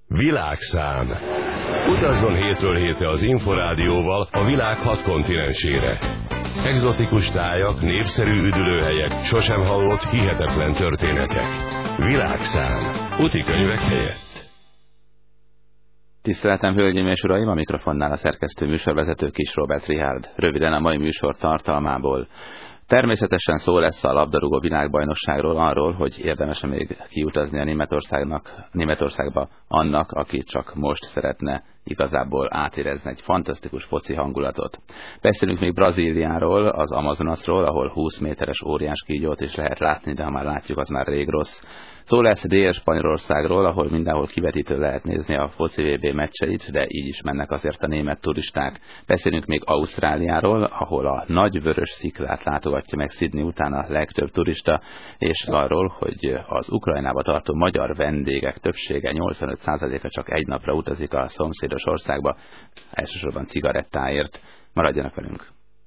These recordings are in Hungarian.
Világszám. Utazzon hétről hétre az Inforádióval a világ 6 kontinensére. Egzotikus tájak, népszerű üdülőhelyek, sosem hallott hihetetlen történetek. Világszám. Utikönyvek helyett. Tiszteletem, hölgyeim és uraim, a mikrofonnál a szerkesztő műsorvezető Kis Robert Richárd. Röviden a mai műsor tartalmából. Természetesen szó lesz a labdarúgó világbajnokságról, arról, hogy érdemes még kiutazni a Németországba annak, aki csak most szeretne igazából átérezni egy fantasztikus foci hangulatot. Beszélünk még Brazíliáról, az Amazonasról, ahol 20 méteres óriás kígyót is lehet látni, de ha már látjuk, az már rég rossz. Szó lesz Dél-Spanyolországról, ahol mindenhol kivetítő lehet nézni a foci VB meccseit, de így is mennek azért a német turisták. Beszélünk még Ausztráliáról, ahol a nagy vörös sziklát látogatja meg Sydney után a legtöbb turista, és arról, hogy az Ukrajnába tartó magyar vendégek többsége, 85%-a csak egy napra utazik a szomszédos országba, elsősorban cigarettáért. Maradjanak velünk!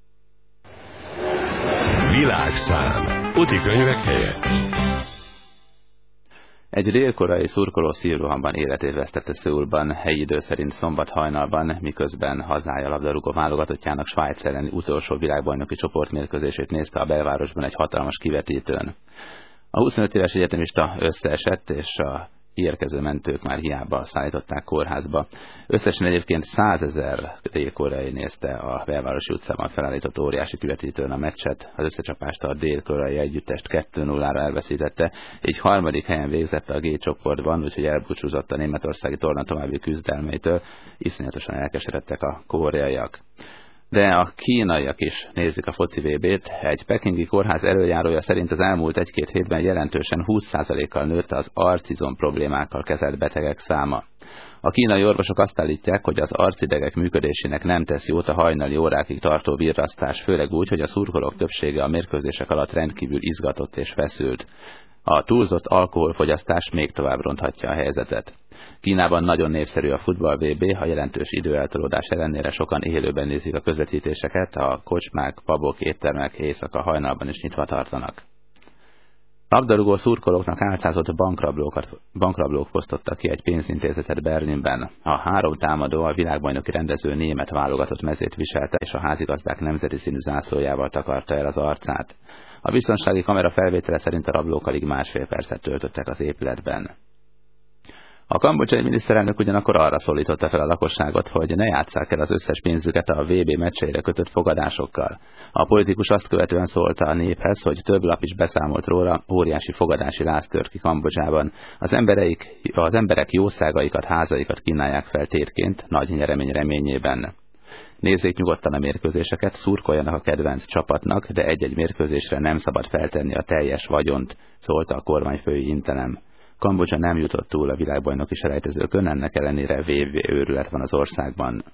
Világszám. Utikönyvek helyett. Egy dél-koreai szurkoló szívrohamban életét vesztette Szöulban, helyi idő szerint szombat hajnalban, miközben hazája labdarúgó válogatottjának Svájc elleni utolsó világbajnoki csoportmérkőzését nézte a belvárosban egy hatalmas kivetítőn. A 25 éves egyetemista összeesett, és a érkező mentők már hiába szállították kórházba. Összesen egyébként 100 000 dél-koreai nézte a belvárosi utcában felállított óriási kivetítőn a meccset. Az összecsapást a dél-koreai együttest 2-0-ra elveszítette, így harmadik helyen végzett a G csoportban, úgyhogy elbúcsúzott a németországi torna további küzdelmeitől. Iszonyatosan elkeseredtek a koreaiak. De a kínaiak is nézik a foci VB-t. Egy pekingi kórház előjárója szerint az elmúlt 1-2 hétben jelentősen 20%-kal nőtt az arcizom problémákkal kezelt betegek száma. A kínai orvosok azt állítják, hogy az arcidegek működésének nem tesz jót a hajnali órákig tartó virrasztás, főleg úgy, hogy a szurkolók többsége a mérkőzések alatt rendkívül izgatott és feszült. A túlzott alkoholfogyasztás még tovább ronthatja a helyzetet. Kínában nagyon népszerű a futball VB, a jelentős időeltolódás ellenére sokan élőben nézik a közvetítéseket, a kocsmák, pubok, éttermek éjszaka hajnalban is nyitva tartanak. Labdarúgó szurkolóknak álcázott bankrablók fosztottak ki egy pénzintézetet Berlinben. A 3 támadó a világbajnoki rendező német válogatott mezét viselte, és a házigazdák nemzeti színű zászlójával takarta el az arcát. A biztonsági kamera felvétele szerint a rablók alig 1,5 percet töltöttek az épületben. A kambodzsai miniszterelnök ugyanakkor arra szólította fel a lakosságot, hogy ne játsszák el az összes pénzüket a VB meccseire kötött fogadásokkal. A politikus azt követően szólta a néphez, hogy több lap is beszámolt róla, óriási fogadási láz tört ki Kambodzsában. Az emberek jószágaikat, házaikat kínálják fel tétként, nagy nyeremény reményében. Nézzék nyugodtan a mérkőzéseket, szurkoljanak a kedvenc csapatnak, de egy-egy mérkőzésre nem szabad feltenni a teljes vagyont, szólta a kormányfői intenem. Kambodzsa nem jutott túl a világbajnoki selejtezőkön, ennek ellenére VB őrület van az országban.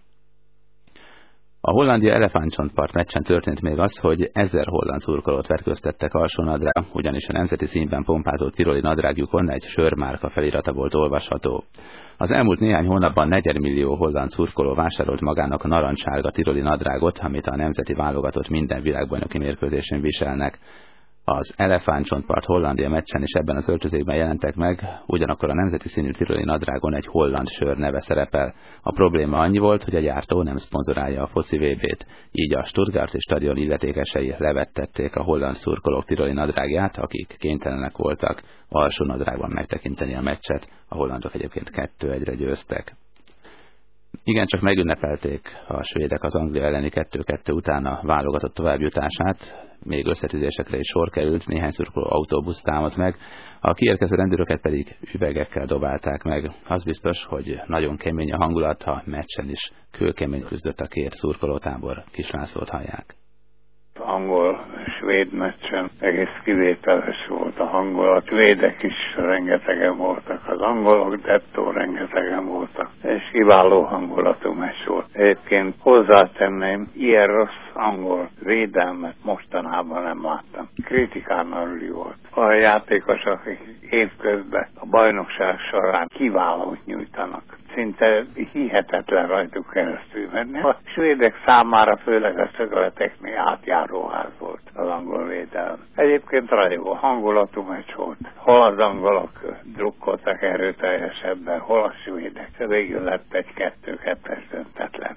A Hollandia elefántcsontpart meccsen történt még az, hogy 1000 holland szurkolót vetköztettek alsónadrágra, ugyanis a nemzeti színben pompázó tiroli nadrágjukon egy sörmárka felirata volt olvasható. Az elmúlt néhány hónapban 4 millió holland szurkoló vásárolt magának a narancssárga tiroli nadrágot, amit a nemzeti válogatott minden világbajnoki mérkőzésén viselnek. Az elefántcsontpart Hollandia meccsen is ebben az öltözékben jelentek meg, ugyanakkor a nemzeti színű tiroli nadrágon egy holland sör neve szerepel. A probléma annyi volt, hogy a gyártó nem szponzorálja a foci VB-t, így a Stuttgarti stadion illetékesei levettették a holland szurkolók tiroli nadrágját, akik kénytelenek voltak alsó nadrágban megtekinteni a meccset, a hollandok egyébként 2-1-re győztek. Igen, csak megünnepelték a svédek az Anglia elleni 2-2 után a válogatott továbbjutását, még összetűzésekre is sor került, néhány szurkoló autóbusz támadt meg, a kiérkező rendőröket pedig üvegekkel dobálták meg. Az biztos, hogy nagyon kemény a hangulat, ha meccsen is kőkemény küzdött a 2 szurkolótábor. Kis Lászlót hallják. Angol-svéd meccsen egész kivételes volt a hangulat. Svédek is rengetegen voltak, az angolok dettó rengetegen voltak, és kiváló hangulatú meccs volt. Egyébként hozzátenném, ilyen rossz angol védelmet mostanában nem láttam. Kritikán aluli volt. a játékosok, akik évközben a bajnokság során kiválót nyújtanak. Szinte hihetetlen rajtuk keresztül menni. A svédek számára főleg a szögleteknél átjáróház volt az angol védelem. Egyébként ragyogó hangulatú meccs volt. Hol az angolok drukkoltak erőteljesebben, hol a svédek. Végül lett egy 2-2-es döntetlen.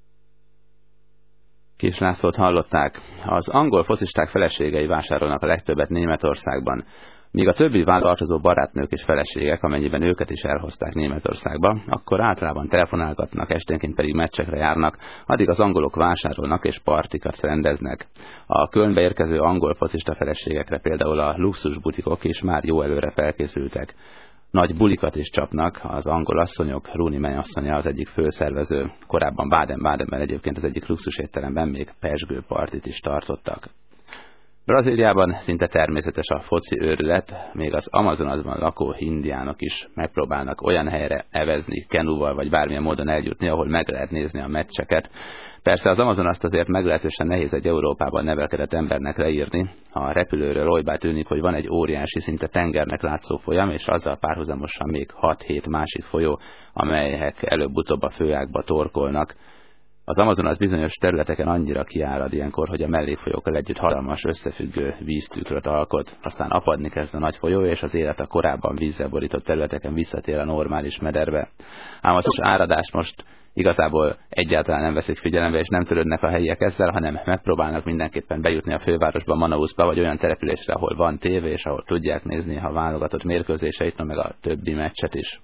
Kis Lászlót hallották. Az angol focisták feleségei vásárolnak a legtöbbet Németországban, míg a többi vállalkozó barátnők és feleségek, amennyiben őket is elhozták Németországba, akkor általában telefonálgatnak, esténként pedig meccsekre járnak, addig az angolok vásárolnak és partikat rendeznek. A Kölnbe érkező angol focista feleségekre például a luxusbutikok is már jó előre felkészültek. Nagy bulikat is csapnak, az angol asszonyok, Rooney mennyasszonya az egyik főszervező, korábban Baden-Badenben egyébként az egyik luxusétteremben még pezsgő partit is tartottak. Brazíliában szinte természetes a foci őrület, még az Amazonasban lakó indiánok is megpróbálnak olyan helyre evezni, kenúval vagy bármilyen módon eljutni, ahol meg lehet nézni a meccseket. Persze az Amazonast azért meglehetősen nehéz egy Európában nevelkedett embernek leírni. A repülőről olybá tűnik, hogy van egy óriási, szinte tengernek látszó folyam, és azzal párhuzamosan még 6-7 másik folyó, amelyek előbb-utóbb a főágba torkolnak. Az Amazonas bizonyos területeken annyira kiárad ilyenkor, hogy a mellékfolyókkal együtt hatalmas összefüggő víztükröt alkot. Aztán apadni kezd a nagy folyó, és az élet a korábban vízzel borított területeken visszatér a normális mederbe. Ám az áradás most igazából egyáltalán nem veszik figyelembe, és nem törődnek a helyiek ezzel, hanem megpróbálnak mindenképpen bejutni a fővárosba, Manauszba, vagy olyan településre, ahol van tévé, és ahol tudják nézni a válogatott mérkőzéseit, meg a többi meccset is.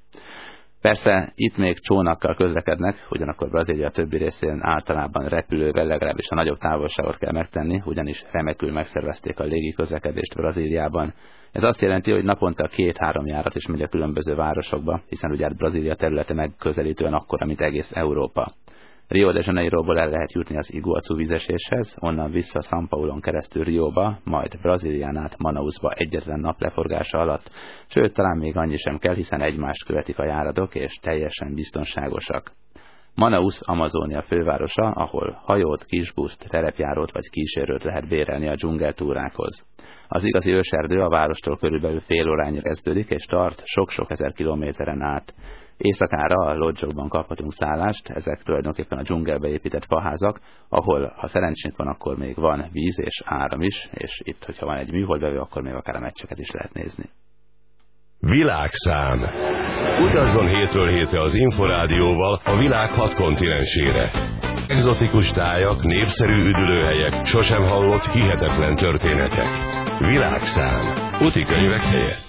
Persze itt még csónakkal közlekednek, ugyanakkor Brazília többi részén általában repülővel, legalábbis a nagyobb távolságot kell megtenni, ugyanis remekül megszervezték a légi közlekedést Brazíliában. Ez azt jelenti, hogy naponta 2-3 járat is megy a különböző városokba, hiszen ugye Brazília területe megközelítően akkora, mint egész Európa. Rio de Janeiróból el lehet jutni az Iguaçu vízeséshez, onnan vissza São Paulon keresztül Rióba, majd Brazílián át Manausba egyetlen nap leforgása alatt, sőt talán még annyi sem kell, hiszen egymást követik a járatok és teljesen biztonságosak. Manaus Amazónia fővárosa, ahol hajót, kisbuszt, terepjárót vagy kísérőt lehet bérelni a dzsungeltúrákhoz. Az igazi őserdő a várostól körülbelül fél órányra kezdődik és tart sok-sok ezer kilométeren át. Éjszakára a lodge-okban kaphatunk szállást, ezek tulajdonképpen a dzsungelbe épített faházak, ahol ha szerencsénk van, akkor még van víz és áram is, és itt, hogyha van egy műholdvevő, akkor még akár a meccseket is lehet nézni. Világszám. Utazzon hétről hétre az Inforádióval a világ 6 kontinensére. Egzotikus tájak, népszerű üdülőhelyek, sosem hallott hihetetlen történetek. Világszám. Úti könyvek helyett.